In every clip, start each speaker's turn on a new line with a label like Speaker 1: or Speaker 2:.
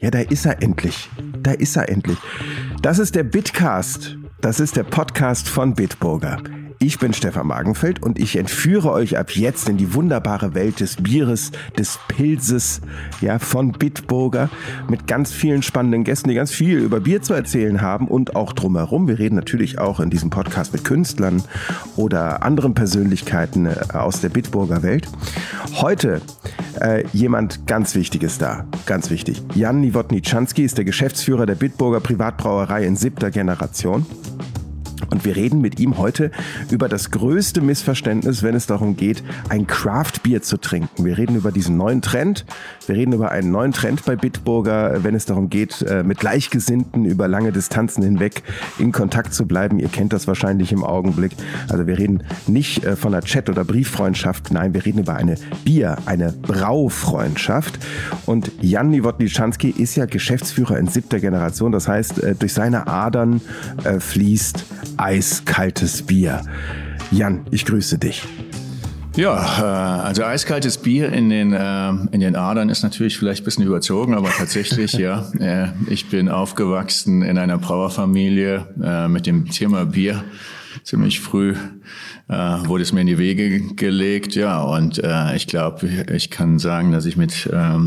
Speaker 1: Ja, da ist er endlich. Da ist er endlich. Das ist der Bitcast. Das ist der Podcast von Bitburger. Ich bin Stefan Magenfeld und ich entführe euch ab jetzt in die wunderbare Welt des Bieres, des Pilzes, ja, von Bitburger mit ganz vielen spannenden Gästen, die ganz viel über Bier zu erzählen haben und auch drumherum. Wir reden natürlich auch in diesem Podcast mit Künstlern oder anderen Persönlichkeiten aus der Bitburger Welt. Heute jemand ganz Wichtiges da, ganz wichtig. Jan Nowotny-Tschanski ist der Geschäftsführer der Bitburger Privatbrauerei in 7. Generation. Und wir reden mit ihm heute über das größte Missverständnis, wenn es darum geht, ein Craft-Bier zu trinken. Wir reden über diesen neuen Trend. Wir reden über einen neuen Trend bei Bitburger, wenn es darum geht, mit Gleichgesinnten über lange Distanzen hinweg in Kontakt zu bleiben. Ihr kennt das wahrscheinlich im Augenblick. Also wir reden nicht von einer Chat- oder Brieffreundschaft. Nein, wir reden über eine eine Braufreundschaft. Und Jan Nowotny-Tschanski ist ja Geschäftsführer in 7. Generation. Das heißt, durch seine Adern fließt eiskaltes Bier. Jan, ich grüße dich.
Speaker 2: Ja, also eiskaltes Bier in den Adern ist natürlich vielleicht ein bisschen überzogen, aber tatsächlich, ja. Ich bin aufgewachsen in einer Brauerfamilie mit dem Thema Bier. Ziemlich früh wurde es mir in die Wege gelegt, ja. Und ich glaube, ich kann sagen, dass ich mit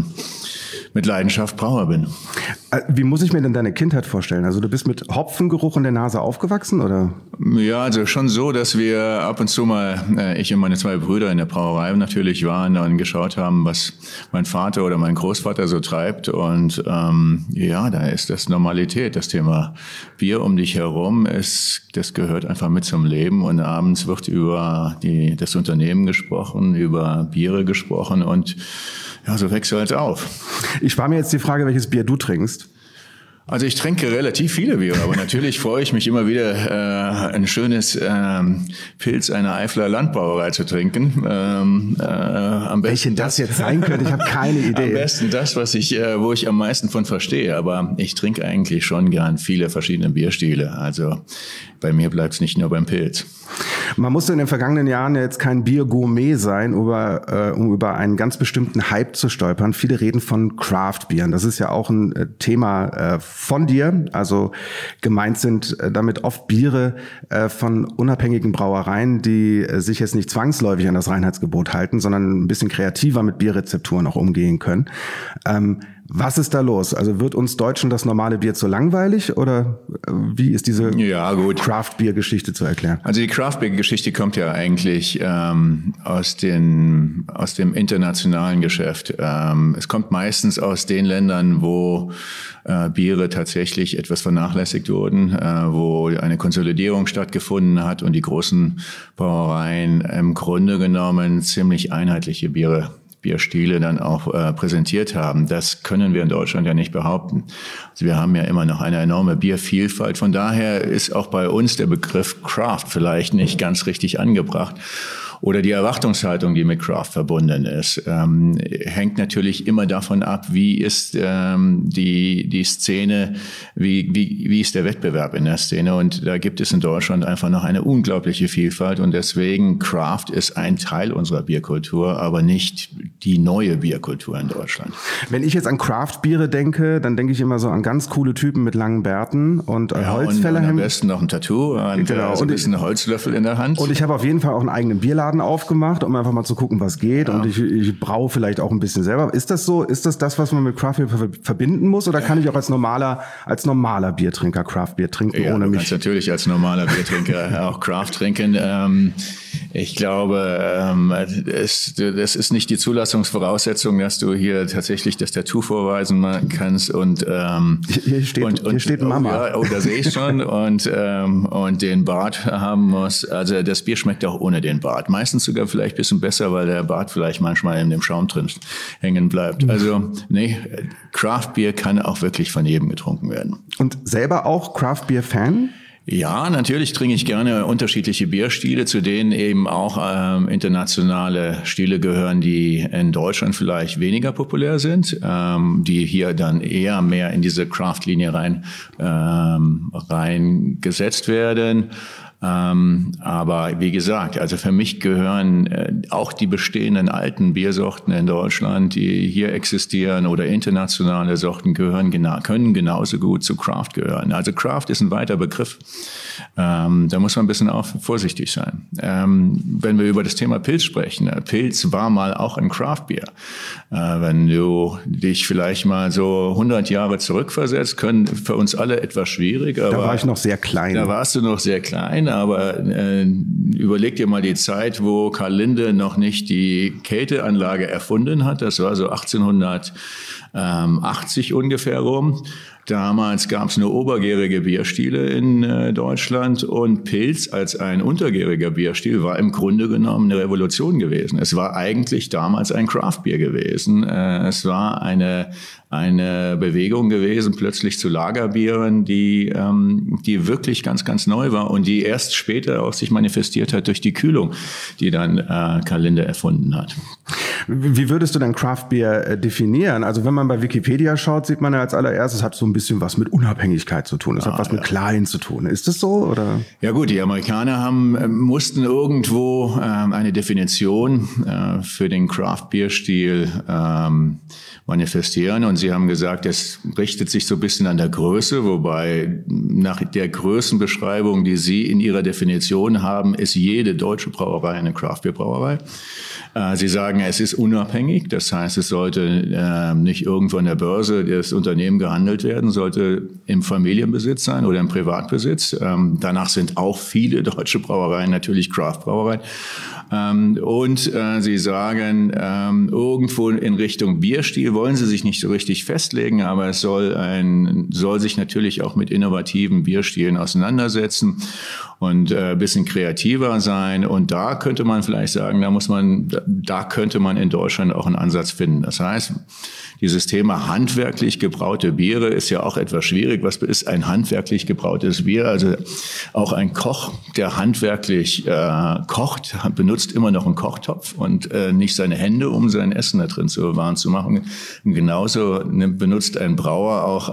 Speaker 2: Leidenschaft Brauer bin.
Speaker 1: Wie muss ich mir denn deine Kindheit vorstellen? Also du bist mit Hopfengeruch in der Nase aufgewachsen, oder?
Speaker 2: Ja, also schon so, dass wir ab und zu mal, ich und meine 2 Brüder in der Brauerei natürlich waren und geschaut haben, was mein Vater oder mein Großvater so treibt. Und ja, da ist das Normalität. Das Thema Bier um dich herum das gehört einfach mit zum Leben. Und abends wird über das Unternehmen gesprochen, über Biere gesprochen und ja, so wächst du halt auf.
Speaker 1: Ich spare mir jetzt die Frage, welches Bier du trinkst.
Speaker 2: Also ich trinke relativ viele Biere, aber natürlich freue ich mich immer wieder, ein schönes Pilz einer Eifler Landbrauerei zu trinken. Am besten
Speaker 1: welche das jetzt sein könnte, ich habe keine Idee.
Speaker 2: Am besten das, wo ich am meisten von verstehe. Aber ich trinke eigentlich schon gern viele verschiedene Bierstile. Also bei mir bleibt es nicht nur beim Pilz.
Speaker 1: Man musste in den vergangenen Jahren jetzt kein Bier-Gourmet sein, um über einen ganz bestimmten Hype zu stolpern. Viele reden von Craft-Bieren. Das ist ja auch ein Thema von dir. Also gemeint sind damit oft Biere von unabhängigen Brauereien, die sich jetzt nicht zwangsläufig an das Reinheitsgebot halten, sondern ein bisschen kreativer mit Bierrezepturen auch umgehen können. Was ist da los? Also wird uns Deutschen das normale Bier zu langweilig oder wie ist diese Craft-Bier-Geschichte zu erklären?
Speaker 2: Also die Craft-Bier-Geschichte kommt ja eigentlich aus dem internationalen Geschäft. Es kommt meistens aus den Ländern, wo Biere tatsächlich etwas vernachlässigt wurden, wo eine Konsolidierung stattgefunden hat und die großen Brauereien im Grunde genommen ziemlich einheitliche Bierstile dann auch präsentiert haben. Das können wir in Deutschland ja nicht behaupten. Also wir haben ja immer noch eine enorme Biervielfalt. Von daher ist auch bei uns der Begriff Craft vielleicht nicht ganz richtig angebracht. Oder die Erwartungshaltung, die mit Craft verbunden ist, hängt natürlich immer davon ab, wie ist die Szene, wie ist der Wettbewerb in der Szene. Und da gibt es in Deutschland einfach noch eine unglaubliche Vielfalt. Und deswegen Craft ist ein Teil unserer Bierkultur, aber nicht die neue Bierkultur in Deutschland.
Speaker 1: Wenn ich jetzt an Craft-Biere denke, dann denke ich immer so an ganz coole Typen mit langen Bärten und Holzfällerhemden.
Speaker 2: Und am besten noch ein Tattoo und so ein bisschen Holzlöffel in der Hand.
Speaker 1: Und ich habe auf jeden Fall auch einen eigenen Bierladen aufgemacht, um einfach mal zu gucken, was geht. Ja. Und ich braue vielleicht auch ein bisschen selber. Ist das so? Ist das, was man mit Craft Beer verbinden muss? Oder kann ich auch als normaler Biertrinker Craft Beer trinken, ohne mich?
Speaker 2: Du kannst natürlich als normaler Biertrinker auch Craft trinken. Ich glaube, das ist nicht die Zulassungsvoraussetzung, dass du hier tatsächlich das Tattoo vorweisen kannst und
Speaker 1: hier steht Mama.
Speaker 2: Ja, da sehe ich schon und den Bart haben muss. Also das Bier schmeckt auch ohne den Bart. Meistens sogar vielleicht ein bisschen besser, weil der Bart vielleicht manchmal in dem Schaum drin hängen bleibt. Also Craft Beer kann auch wirklich von jedem getrunken werden.
Speaker 1: Und selber auch Craft Beer Fan?
Speaker 2: Ja, natürlich trinke ich gerne unterschiedliche Bierstile, zu denen eben auch internationale Stile gehören, die in Deutschland vielleicht weniger populär sind, die hier dann eher mehr in diese Craft-Linie reingesetzt werden. Aber wie gesagt, also für mich gehören auch die bestehenden alten Biersorten in Deutschland, die hier existieren, oder internationale Sorten können genauso gut zu Craft gehören. Also Craft ist ein weiter Begriff. Da muss man ein bisschen auch vorsichtig sein. Wenn wir über das Thema Pils sprechen, Pils war mal auch ein Craft-Bier. Wenn du dich vielleicht mal so 100 Jahre zurückversetzt, können für uns alle etwas schwierig.
Speaker 1: Da war ich noch sehr klein.
Speaker 2: Da warst du noch sehr klein, aber überleg dir mal die Zeit, wo Karl Linde noch nicht die Kälteanlage erfunden hat. Das war so 1880 ungefähr rum. Damals gab es nur obergärige Bierstile in Deutschland, und Pils als ein untergäriger Bierstil war im Grunde genommen eine Revolution gewesen. Es war eigentlich damals ein Craft-Bier gewesen. Es war eine Bewegung gewesen, plötzlich zu Lagerbieren, die wirklich ganz, ganz neu war und die erst später auch sich manifestiert hat durch die Kühlung, die dann Karl Linde erfunden hat.
Speaker 1: Wie würdest du denn Craft-Bier definieren? Also wenn man bei Wikipedia schaut, sieht man ja als allererstes, es hat so ein bisschen was mit Unabhängigkeit zu tun. Es hat was mit Klein zu tun. Ist das so, oder?
Speaker 2: Ja gut, die Amerikaner mussten irgendwo eine Definition für den Craft-Bier-Stil manifestieren, und sie haben gesagt, es richtet sich so ein bisschen an der Größe, wobei nach der Größenbeschreibung, die sie in ihrer Definition haben, ist jede deutsche Brauerei eine Craft-Bier-Brauerei. Sie sagen, es ist unabhängig, das heißt, es sollte nicht irgendwo an der Börse das Unternehmen gehandelt werden, sollte im Familienbesitz sein oder im Privatbesitz. Danach sind auch viele deutsche Brauereien natürlich Craft-Brauereien. Und sie sagen, irgendwo in Richtung Bierstil wollen sie sich nicht so richtig festlegen, aber es soll sich natürlich auch mit innovativen Bierstilen auseinandersetzen und ein bisschen kreativer sein. Und da könnte man vielleicht sagen, da könnte man in Deutschland auch einen Ansatz finden. Das heißt, dieses Thema handwerklich gebraute Biere ist ja auch etwas schwierig. Was ist ein handwerklich gebrautes Bier? Also auch ein Koch, der handwerklich kocht, benutzt immer noch einen Kochtopf und nicht seine Hände, um sein Essen da drin warm zu machen. Und genauso benutzt ein Brauer auch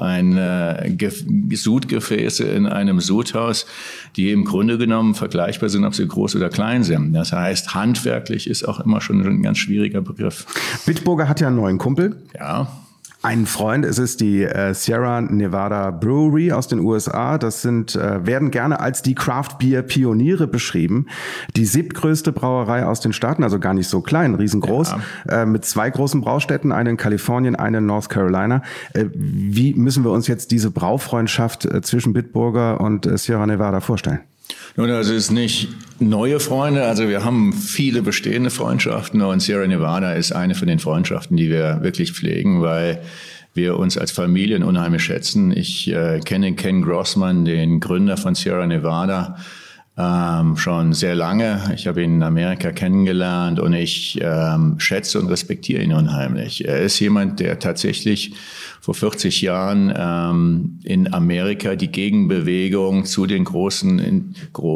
Speaker 2: Sudgefäße in einem Sudhaus, die im Grunde genommen vergleichbar sind, ob sie groß oder klein sind. Das heißt, handwerklich ist auch immer schon ein ganz schwieriger Begriff.
Speaker 1: Bitburger hat ja einen neuen Kumpel.
Speaker 2: Ja.
Speaker 1: Ein Freund, es ist die Sierra Nevada Brewery aus den USA. Das werden gerne als die Craft-Bier-Pioniere beschrieben. Die 7. größte Brauerei aus den Staaten, also gar nicht so klein, riesengroß, mit 2 großen Braustätten, eine in Kalifornien, eine in North Carolina. Wie müssen wir uns jetzt diese Braufreundschaft zwischen Bitburger und Sierra Nevada vorstellen?
Speaker 2: Nun, das ist nicht neue Freunde. Also wir haben viele bestehende Freundschaften, und Sierra Nevada ist eine von den Freundschaften, die wir wirklich pflegen, weil wir uns als Familien unheimlich schätzen. Ich kenne Ken Grossman, den Gründer von Sierra Nevada, schon sehr lange. Ich habe ihn in Amerika kennengelernt, und ich schätze und respektiere ihn unheimlich. Er ist jemand, der tatsächlich vor 40 Jahren in Amerika die Gegenbewegung zu den großen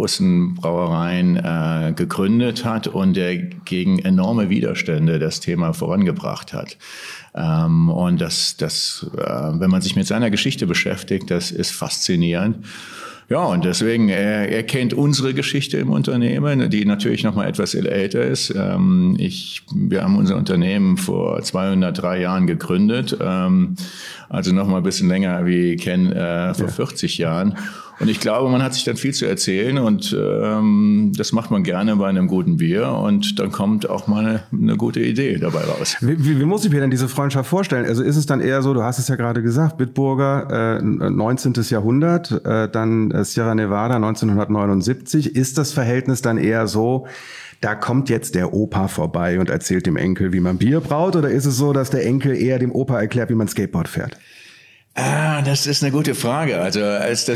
Speaker 2: Brauereien gegründet hat und der gegen enorme Widerstände das Thema vorangebracht hat. Und wenn man sich mit seiner Geschichte beschäftigt, das ist faszinierend. Ja, und deswegen, er kennt unsere Geschichte im Unternehmen, die natürlich noch mal etwas älter ist. Wir haben unser Unternehmen vor 203 Jahren gegründet, also noch mal ein bisschen länger wie Ken vor 40 Jahren. Und ich glaube, man hat sich dann viel zu erzählen, und das macht man gerne bei einem guten Bier, und dann kommt auch mal eine gute Idee dabei raus.
Speaker 1: Wie muss ich mir denn diese Freundschaft vorstellen? Also ist es dann eher so, du hast es ja gerade gesagt, Bitburger 19. Jahrhundert, dann Sierra Nevada 1979. Ist das Verhältnis dann eher so, da kommt jetzt der Opa vorbei und erzählt dem Enkel, wie man Bier braut, oder ist es so, dass der Enkel eher dem Opa erklärt, wie man Skateboard fährt?
Speaker 2: Das ist eine gute Frage. Also als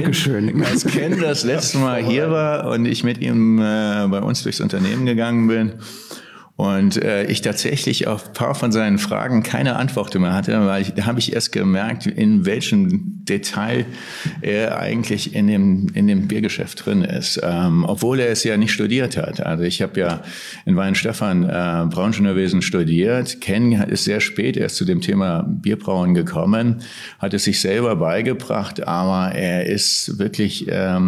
Speaker 2: Ken das letzte Mal hier war und ich mit ihm bei uns durchs Unternehmen gegangen bin Und ich tatsächlich auf ein paar von seinen Fragen keine Antwort mehr hatte, weil da habe ich erst gemerkt, in welchem Detail er eigentlich in dem Biergeschäft drin ist, obwohl er es ja nicht studiert hat. Also ich habe ja in Weihenstephan Brauingenieurwesen studiert. Ken ist sehr spät erst zu dem Thema Bierbrauen gekommen, hat es sich selber beigebracht, aber er ist wirklich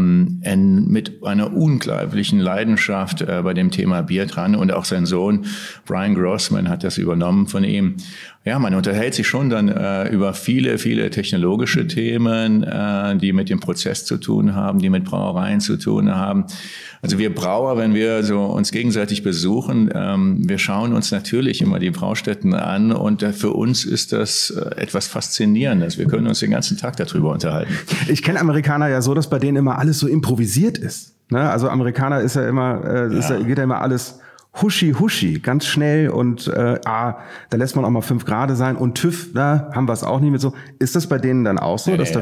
Speaker 2: mit einer unglaublichen Leidenschaft bei dem Thema Bier dran, und auch sein Sohn Brian Grossman hat das übernommen von ihm. Ja, man unterhält sich schon dann über viele, viele technologische Themen, die mit dem Prozess zu tun haben, die mit Brauereien zu tun haben. Also wir Brauer, wenn wir so uns gegenseitig besuchen, wir schauen uns natürlich immer die Braustätten an, und für uns ist das etwas Faszinierendes. Wir können uns den ganzen Tag darüber unterhalten.
Speaker 1: Ich kenne Amerikaner ja so, dass bei denen immer alles so improvisiert ist. Ne? Also Amerikaner ist ja immer, geht ja immer alles huschi, ganz schnell, und da lässt man auch mal 5 Grad sein, und TÜV, da haben wir es auch nicht mit so. Ist das bei denen dann auch so? Dass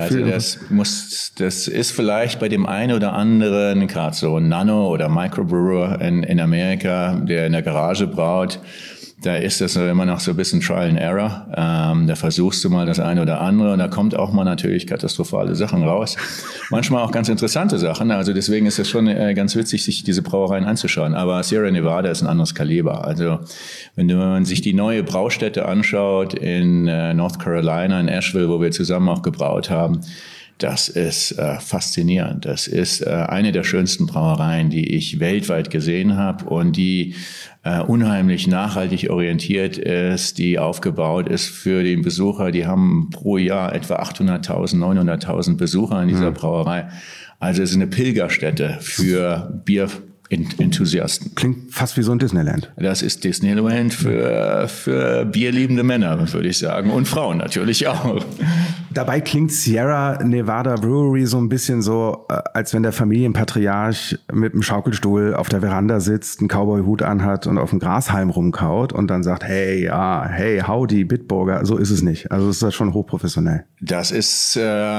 Speaker 2: das ist vielleicht bei dem einen oder anderen, gerade so ein Nano- oder Microbrewer in Amerika, der in der Garage braut. Da ist das immer noch so ein bisschen Trial and Error. Da versuchst du mal das eine oder andere, und da kommt auch mal natürlich katastrophale Sachen raus. Manchmal auch ganz interessante Sachen. Also deswegen ist es schon ganz witzig, sich diese Brauereien anzuschauen. Aber Sierra Nevada ist ein anderes Kaliber. Also wenn man sich die neue Braustätte anschaut in North Carolina, in Asheville, wo wir zusammen auch gebraut haben, das ist faszinierend. Das ist eine der schönsten Brauereien, die ich weltweit gesehen habe, und die unheimlich nachhaltig orientiert ist, die aufgebaut ist für den Besucher. Die haben pro Jahr etwa 800.000, 900.000 Besucher in dieser Brauerei. Also es ist eine Pilgerstätte für Bierenthusiasten.
Speaker 1: Klingt fast wie so ein Disneyland.
Speaker 2: Das ist Disneyland für bierliebende Männer, würde ich sagen. Und Frauen natürlich auch.
Speaker 1: Dabei klingt Sierra Nevada Brewery so ein bisschen so, als wenn der Familienpatriarch mit einem Schaukelstuhl auf der Veranda sitzt, einen Cowboy-Hut anhat und auf dem Grashalm rumkaut und dann sagt, hey, howdy, Bitburger. So ist es nicht. Also es ist schon hochprofessionell.
Speaker 2: Das ist,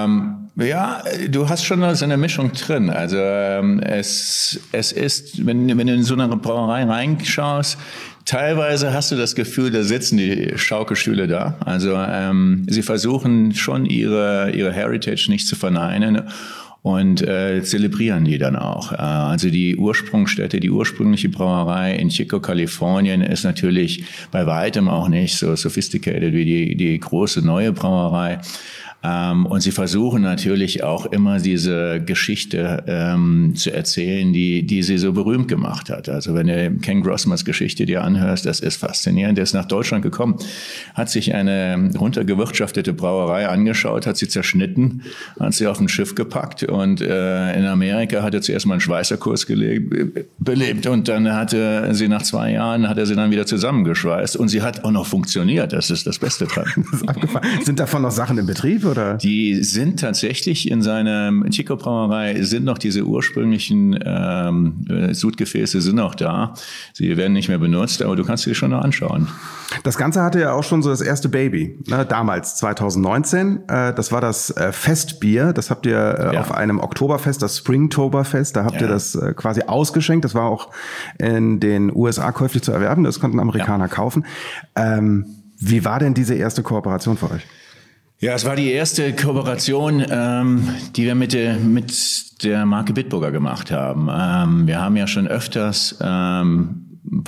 Speaker 2: du hast schon so eine Mischung drin. Also es ist, wenn du in so eine Brauerei reinschaust, teilweise hast du das Gefühl, da sitzen die Schaukelstühle da. Also sie versuchen schon ihre Heritage nicht zu verneinen und zelebrieren die dann auch. Also die Ursprungsstätte, die ursprüngliche Brauerei in Chico, Kalifornien, ist natürlich bei weitem auch nicht so sophisticated wie die große neue Brauerei. Und sie versuchen natürlich auch immer diese Geschichte zu erzählen, die sie so berühmt gemacht hat. Also wenn du Ken Grossmans Geschichte dir anhörst, das ist faszinierend. Der ist nach Deutschland gekommen, hat sich eine runtergewirtschaftete Brauerei angeschaut, hat sie zerschnitten, hat sie auf ein Schiff gepackt, und in Amerika hat er zuerst mal einen Schweißerkurs belebt, und dann hat er sie nach 2 Jahren dann wieder zusammengeschweißt, und sie hat auch noch funktioniert. Das ist das Beste dran.
Speaker 1: Das ist abgefahren. Sind davon noch Sachen im Betrieb? Oder?
Speaker 2: Die sind tatsächlich in seiner Chico-Brauerei, sind noch diese ursprünglichen Sudgefäße sind noch da. Sie werden nicht mehr benutzt, aber du kannst sie dir schon noch anschauen.
Speaker 1: Das Ganze hatte ja auch schon so das erste Baby, ne? Damals, 2019. Das war das Festbier. Das habt ihr auf einem Oktoberfest, das Springtoberfest. Da habt ihr das quasi ausgeschenkt. Das war auch in den USA käuflich zu erwerben. Das konnten Amerikaner kaufen. Wie war denn diese erste Kooperation für euch?
Speaker 2: Ja, es war die erste Kooperation, die wir mit der Marke Bitburger gemacht haben. Wir haben ja schon öfters mit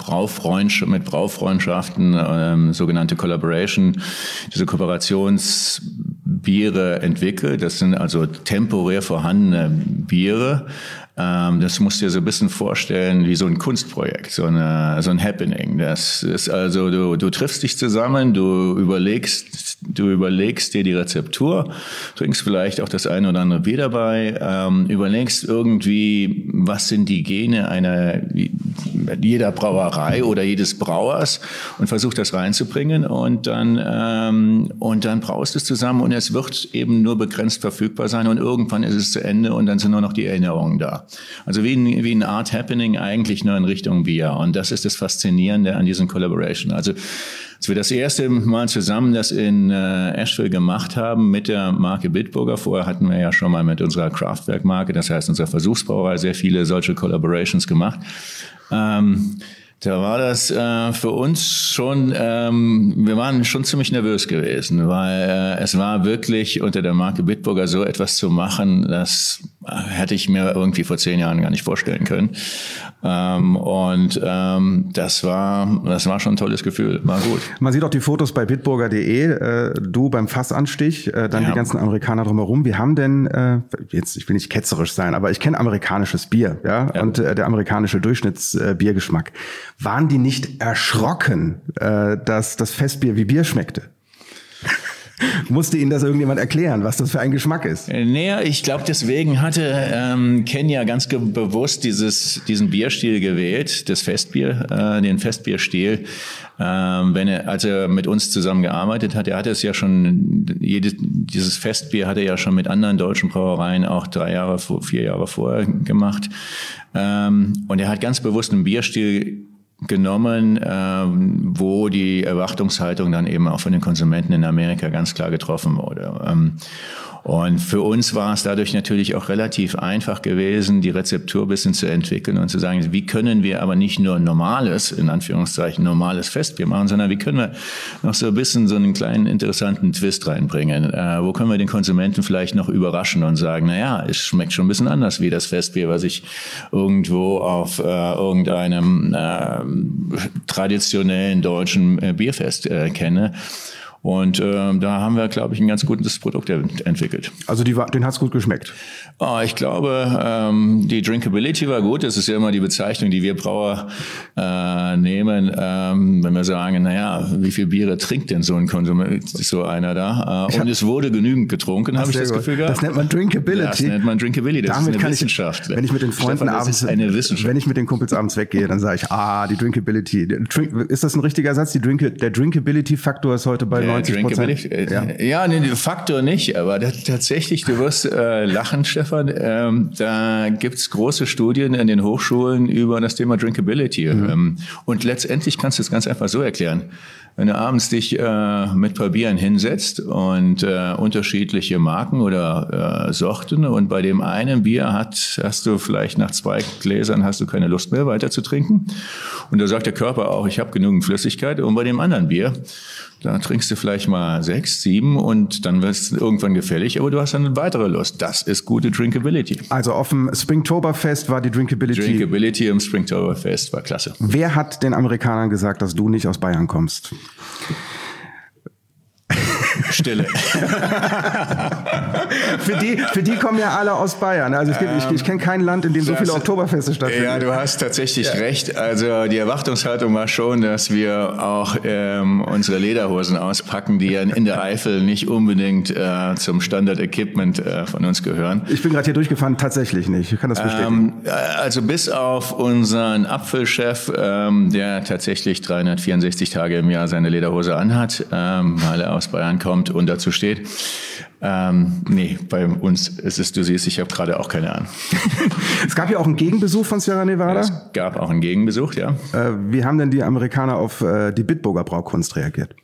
Speaker 2: Braufreundschaften, sogenannte Collaboration, diese Kooperationsbiere entwickelt. Das sind also temporär vorhandene Biere. Das musst du dir so ein bisschen vorstellen wie so ein Kunstprojekt, so ein Happening. Das ist also, du triffst dich zusammen, du überlegst dir die Rezeptur, trinkst vielleicht auch das eine oder andere Bier dabei, überlegst irgendwie, was sind die Gene jeder Brauerei oder jedes Brauers, und versuchst das reinzubringen, und dann braust es zusammen, und es wird eben nur begrenzt verfügbar sein, und irgendwann ist es zu Ende, und dann sind nur noch die Erinnerungen da. Also wie ein Art Happening, eigentlich nur in Richtung Bier. Und das ist das Faszinierende an diesen Collaboration. Also als wir das erste Mal zusammen das in Asheville gemacht haben mit der Marke Bitburger, vorher hatten wir ja schon mal mit unserer Kraftwerk-Marke, das heißt unserer Versuchsbrauerei, sehr viele solche Collaborations gemacht. Da war das für uns schon, wir waren schon ziemlich nervös gewesen, weil es war wirklich unter der Marke Bitburger so etwas zu machen, das hätte ich mir irgendwie vor 10 Jahren gar nicht vorstellen können. Das war schon ein tolles Gefühl, war gut.
Speaker 1: Man sieht auch die Fotos bei bitburger.de, du beim Fassanstich, dann die ganzen Amerikaner drumherum. Wir haben denn, jetzt, ich will nicht ketzerisch sein, aber ich kenne amerikanisches Bier, ja? Und der amerikanische Durchschnittsbiergeschmack. Waren die nicht erschrocken, dass das Festbier wie Bier schmeckte? Musste Ihnen das irgendjemand erklären, was das für ein Geschmack ist?
Speaker 2: Nee, ich glaube, deswegen hatte Ken ja ganz bewusst diesen Bierstil gewählt, das Festbier, den Festbierstil. Als er mit uns zusammengearbeitet hat, er hatte es ja schon, dieses Festbier hat er ja schon mit anderen deutschen Brauereien auch 4 Jahre vorher gemacht. Und er hat ganz bewusst einen Bierstil genommen, wo die Erwartungshaltung dann eben auch von den Konsumenten in Amerika ganz klar getroffen wurde. Und für uns war es dadurch natürlich auch relativ einfach gewesen, die Rezeptur ein bisschen zu entwickeln und zu sagen, wie können wir aber nicht nur normales, in Anführungszeichen normales Festbier machen, sondern wie können wir noch so ein bisschen so einen kleinen interessanten Twist reinbringen? Wo können wir den Konsumenten vielleicht noch überraschen und sagen, naja, es schmeckt schon ein bisschen anders wie das Festbier, was ich irgendwo auf irgendeinem traditionellen deutschen Bierfest kenne. Und da haben wir, glaube ich, ein ganz gutes Produkt entwickelt. Also
Speaker 1: den hat's gut geschmeckt?
Speaker 2: Ich glaube, die Drinkability war gut. Das ist ja immer die Bezeichnung, die wir Brauer nehmen, wenn wir sagen, naja, wie viel Biere trinkt denn so ein Konsument, so einer da? Und es wurde genügend getrunken, habe ich das Gefühl gehabt.
Speaker 1: Das nennt man Drinkability.
Speaker 2: Das nennt man Drinkability. Das ist eine Wissenschaft.
Speaker 1: Wenn ich mit den Freunden wenn ich mit den Kumpels abends weggehe, dann sage ich, die Drinkability. Ist das ein richtiger Satz? Der Drinkability-Faktor ist heute bei 90%.
Speaker 2: Ja, nee, Faktor nicht, aber tatsächlich, du wirst lachen, Stefan. Da gibt's große Studien in den Hochschulen über das Thema Drinkability. Und letztendlich kannst du es ganz einfach so erklären. Wenn du abends dich mit ein paar Bieren hinsetzt und unterschiedliche Marken oder Sorten und bei dem einen Bier hast du vielleicht nach 2 Gläsern hast du keine Lust mehr weiter zu trinken. Und da sagt der Körper auch, ich habe genügend Flüssigkeit. Und bei dem anderen Bier, da trinkst du vielleicht mal 6, 7 und dann wird es irgendwann gefällig, aber du hast dann eine weitere Lust. Das ist gute Drinkability.
Speaker 1: Also auf dem Springtoberfest war die Drinkability...
Speaker 2: Drinkability im Springtoberfest war klasse.
Speaker 1: Wer hat den Amerikanern gesagt, dass du nicht aus Bayern kommst?
Speaker 2: Stille.
Speaker 1: Für die kommen ja alle aus Bayern. Also ich kenne kein Land, in dem so viele Oktoberfeste stattfinden.
Speaker 2: Ja, du hast tatsächlich recht. Also die Erwartungshaltung war schon, dass wir auch unsere Lederhosen auspacken, die ja in der Eifel nicht unbedingt zum Standard-Equipment von uns gehören.
Speaker 1: Ich bin gerade hier durchgefahren, tatsächlich nicht. Ich kann das bestätigen.
Speaker 2: Also bis auf unseren Apfelchef, der tatsächlich 364 Tage im Jahr seine Lederhose anhat, weil er aus Bayern kommt und dazu steht. Nee, bei uns ist es, du siehst, ich habe gerade auch keine Ahnung.
Speaker 1: Es gab ja auch einen Gegenbesuch von Sierra Nevada.
Speaker 2: Es gab auch einen Gegenbesuch, ja.
Speaker 1: Wie haben denn die Amerikaner auf die Bitburger Braukunst reagiert?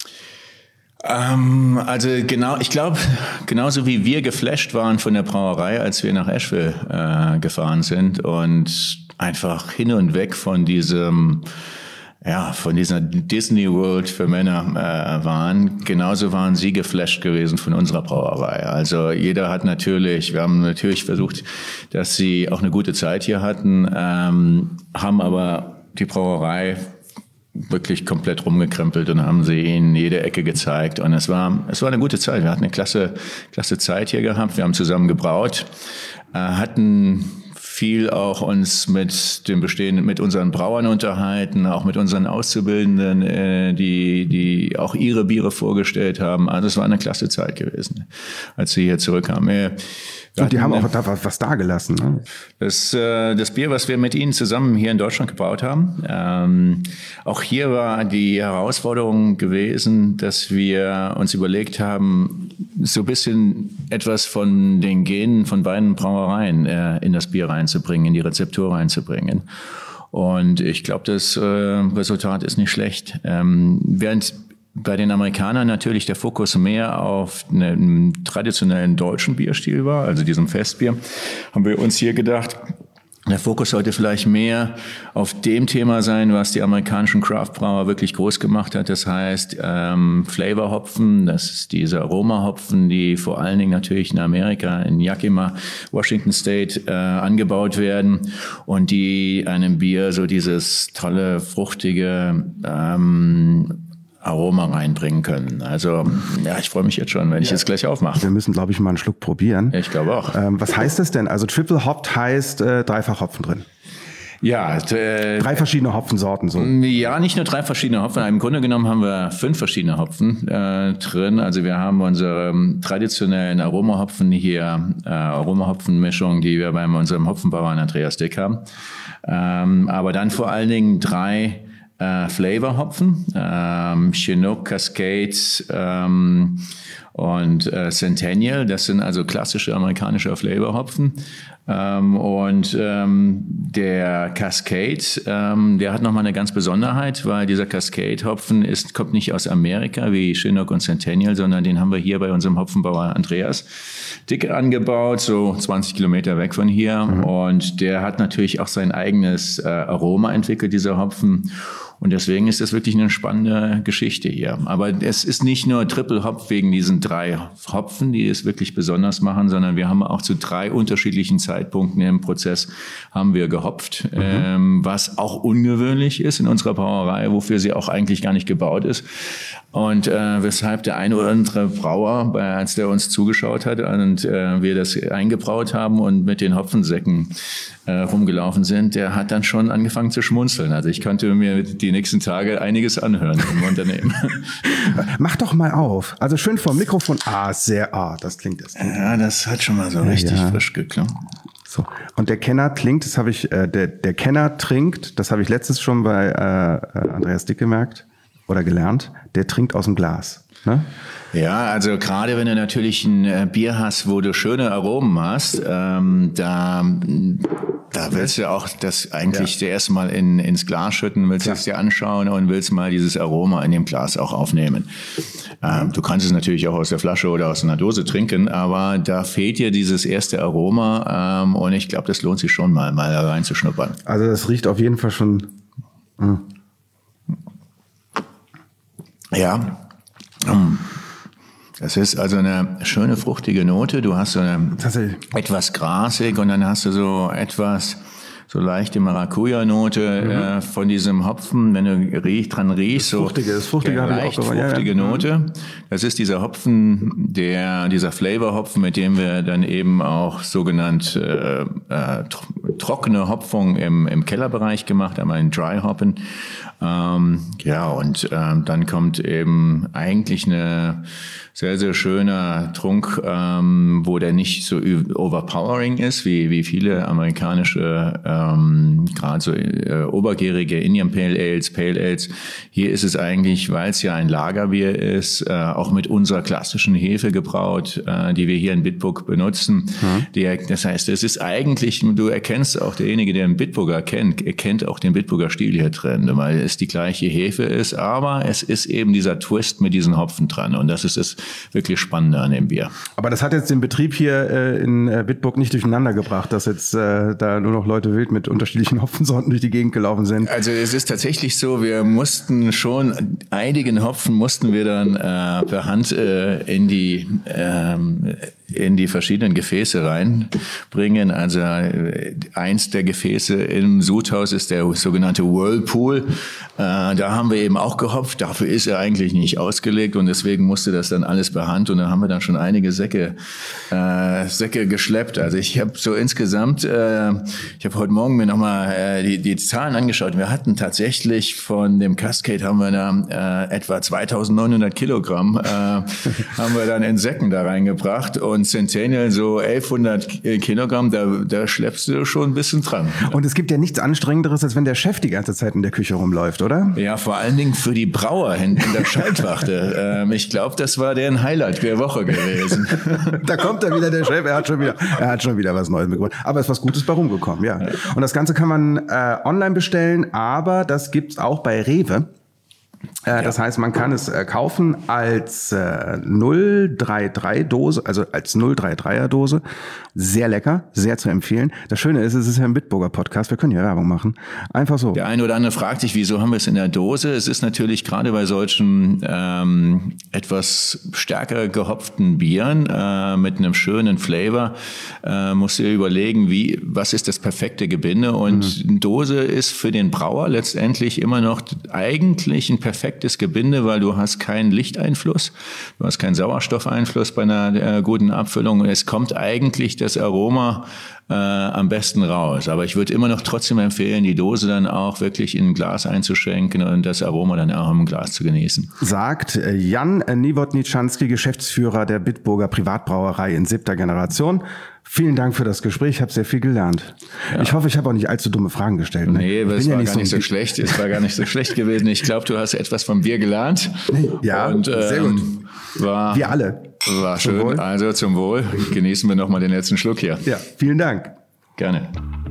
Speaker 2: Also genau, ich glaube, genauso wie wir geflasht waren von der Brauerei, als wir nach Asheville gefahren sind und einfach hin und weg von diesem... von dieser Disney World für Männer waren. Genauso waren sie geflasht gewesen von unserer Brauerei. Also wir haben natürlich versucht, dass sie auch eine gute Zeit hier hatten, haben aber die Brauerei wirklich komplett rumgekrempelt und haben sie ihnen jede Ecke gezeigt. Und es war eine gute Zeit. Wir hatten eine klasse Zeit hier gehabt. Wir haben zusammen gebraut, hatten viel auch uns mit unseren Brauern unterhalten, auch mit unseren Auszubildenden, die auch ihre Biere vorgestellt haben. Also es war eine klasse Zeit gewesen, als sie hier zurückkamen.
Speaker 1: Und die haben auch was dagelassen, ne?
Speaker 2: Das Bier, was wir mit ihnen zusammen hier in Deutschland gebraut haben. Auch hier war die Herausforderung gewesen, dass wir uns überlegt haben, so ein bisschen etwas von den Genen von beiden Brauereien in das Bier reinzubringen, in die Rezeptur reinzubringen. Und ich glaube, das Resultat ist nicht schlecht. Während bei den Amerikanern natürlich der Fokus mehr auf einen traditionellen deutschen Bierstil war, also diesem Festbier, haben wir uns hier gedacht, der Fokus sollte vielleicht mehr auf dem Thema sein, was die amerikanischen Craft-Brauer wirklich groß gemacht hat. Das heißt Flavor-Hopfen, das ist diese Aroma-Hopfen, die vor allen Dingen natürlich in Amerika, in Yakima, Washington State angebaut werden und die einem Bier so dieses tolle, fruchtige Aroma reinbringen können. Also ja, ich freue mich jetzt schon, wenn ich jetzt gleich aufmache.
Speaker 1: Wir müssen, glaube ich, mal einen Schluck probieren.
Speaker 2: Ich glaube auch.
Speaker 1: Was heißt das denn? Also Triple Hopped heißt dreifach Hopfen drin.
Speaker 2: Ja,
Speaker 1: 3 verschiedene Hopfensorten so.
Speaker 2: Ja, nicht nur 3 verschiedene Hopfen. Im Grunde genommen haben wir 5 verschiedene Hopfen drin. Also wir haben unsere traditionellen Aromahopfen hier, Aromahopfenmischung, die wir bei unserem Hopfenbauern Andreas Dick haben. Aber dann vor allen Dingen 3 Flavor-Hopfen, Chinook, Cascade und Centennial. Das sind also klassische amerikanische Flavor-Hopfen. Der Cascade, der hat nochmal eine ganz Besonderheit, weil dieser Cascade-Hopfen kommt nicht aus Amerika wie Chinook und Centennial, sondern den haben wir hier bei unserem Hopfenbauer Andreas Dick angebaut, so 20 Kilometer weg von hier. Und der hat natürlich auch sein eigenes Aroma entwickelt, dieser Hopfen. Und deswegen ist das wirklich eine spannende Geschichte hier. Aber es ist nicht nur Triple Hop wegen diesen 3 Hopfen, die es wirklich besonders machen, sondern wir haben auch zu 3 unterschiedlichen Zeitpunkten im Prozess haben wir gehopft, was auch ungewöhnlich ist in unserer Brauerei, wofür sie auch eigentlich gar nicht gebaut ist. Und weshalb der eine oder andere Brauer, als der uns zugeschaut hat und wir das eingebraut haben und mit den Hopfensäcken rumgelaufen sind, der hat dann schon angefangen zu schmunzeln. Also ich könnte mir die nächsten Tage einiges anhören im Unternehmen.
Speaker 1: Mach doch mal auf. Also schön vom Mikrofon. Das klingt das.
Speaker 2: Ja, das hat schon mal so richtig frisch geklungen.
Speaker 1: So. Und der Kenner klingt, das habe ich, der Kenner trinkt, das habe ich letztes schon bei Andreas Dick gemerkt oder gelernt, der trinkt aus dem Glas. Ne?
Speaker 2: Ja, also gerade wenn du natürlich ein Bier hast, wo du schöne Aromen hast, da willst du auch das eigentlich zuerst mal ins Glas schütten, willst es dir anschauen und willst mal dieses Aroma in dem Glas auch aufnehmen. Du kannst es natürlich auch aus der Flasche oder aus einer Dose trinken, aber da fehlt dir dieses erste Aroma und ich glaube, das lohnt sich schon mal da reinzuschnuppern.
Speaker 1: Also das riecht auf jeden Fall schon...
Speaker 2: Ja, das ist also eine schöne fruchtige Note. Du hast so eine etwas grasig und dann hast du so etwas so leichte Maracuja-Note von diesem Hopfen, wenn du dran riechst.
Speaker 1: Das fruchtige habe ich auch
Speaker 2: fruchtige Note. Das ist dieser Hopfen, dieser Flavor-Hopfen, mit dem wir dann eben auch sogenannt trockene Hopfung im Kellerbereich gemacht haben, einen Dry Hoppen. Dann kommt eben eigentlich eine sehr, sehr schöner Trunk, wo der nicht so overpowering ist, wie viele amerikanische, gerade so obergärige Indian Pale Ales. Hier ist es eigentlich, weil es ja ein Lagerbier ist, auch mit unserer klassischen Hefe gebraut, die wir hier in Bitburg benutzen. Das heißt, es ist eigentlich, du erkennst auch derjenige, der einen Bitburger kennt, erkennt auch den Bitburger Stil hier drin, weil es die gleiche Hefe ist, aber es ist eben dieser Twist mit diesen Hopfen dran und das ist das wirklich Spannende an dem Bier.
Speaker 1: Aber das hat jetzt den Betrieb hier in Bitburg nicht durcheinander gebracht, dass jetzt da nur noch Leute wild mit unterschiedlichen Hopfensorten durch die Gegend gelaufen sind.
Speaker 2: Also es ist tatsächlich so, wir mussten schon, einigen Hopfen mussten wir dann per Hand in die verschiedenen Gefäße reinbringen. Also eins der Gefäße im Sudhaus ist der sogenannte Whirlpool. Da haben wir eben auch gehopft. Dafür ist er eigentlich nicht ausgelegt und deswegen musste das dann alles per Hand und dann haben wir dann schon einige Säcke geschleppt. Also ich habe so insgesamt, ich habe heute Morgen mir nochmal die Zahlen angeschaut. Wir hatten tatsächlich von dem Cascade haben wir da etwa 2900 Kilogramm haben wir dann in Säcken da reingebracht und Centennial so 1100 Kilogramm, da schleppst du schon ein bisschen dran.
Speaker 1: Und es gibt ja nichts Anstrengenderes, als wenn der Chef die ganze Zeit in der Küche rumläuft, oder?
Speaker 2: Ja, vor allen Dingen für die Brauer hinten in der Schaltwachte. Ich glaube, das war deren Highlight der Woche gewesen.
Speaker 1: Da kommt er wieder, der Chef, er hat schon wieder was Neues mitgebracht. Aber es ist was Gutes bei rumgekommen, ja. Und das Ganze kann man online bestellen, aber das gibt's auch bei Rewe. Das heißt, man kann es kaufen als 033-Dose, also als 033er-Dose. Sehr lecker, sehr zu empfehlen. Das Schöne ist, es ist ja ein Bitburger Podcast, wir können hier Werbung machen. Einfach so.
Speaker 2: Der eine oder andere fragt sich, wieso haben wir es in der Dose? Es ist natürlich gerade bei solchen etwas stärker gehopften Bieren mit einem schönen Flavor, musst du dir überlegen, was ist das perfekte Gebinde? Und Dose ist für den Brauer letztendlich immer noch eigentlich ein perfektes Gebinde, weil du hast keinen Lichteinfluss, du hast keinen Sauerstoffeinfluss bei einer guten Abfüllung. Es kommt eigentlich das Aroma am besten raus. Aber ich würde immer noch trotzdem empfehlen, die Dose dann auch wirklich in ein Glas einzuschenken und das Aroma dann auch im Glas zu genießen.
Speaker 1: Sagt Jan Nowotniczanski, Geschäftsführer der Bitburger Privatbrauerei in 7. Generation. Vielen Dank für das Gespräch, ich habe sehr viel gelernt. Ja. Ich hoffe, ich habe auch nicht allzu dumme Fragen gestellt. Ne?
Speaker 2: Nee, es war gar nicht so schlecht. Es war gar nicht so schlecht gewesen. Ich glaube, du hast etwas vom Bier gelernt.
Speaker 1: Ja, und, sehr gut. Wir alle.
Speaker 2: War schön. Zum Wohl. Also zum Wohl. Genießen wir nochmal den letzten Schluck hier.
Speaker 1: Ja, vielen Dank.
Speaker 2: Gerne.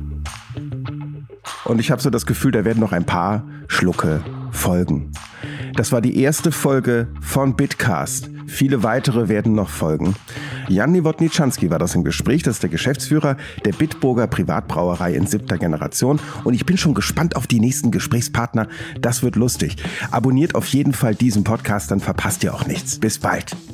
Speaker 1: Und ich habe so das Gefühl, da werden noch ein paar Schlucke folgen. Das war die erste Folge von Bitcast. Viele weitere werden noch folgen. Jan Nowotniczanski war das im Gespräch. Das ist der Geschäftsführer der Bitburger Privatbrauerei in 7. Generation. Und ich bin schon gespannt auf die nächsten Gesprächspartner. Das wird lustig. Abonniert auf jeden Fall diesen Podcast, dann verpasst ihr auch nichts. Bis bald.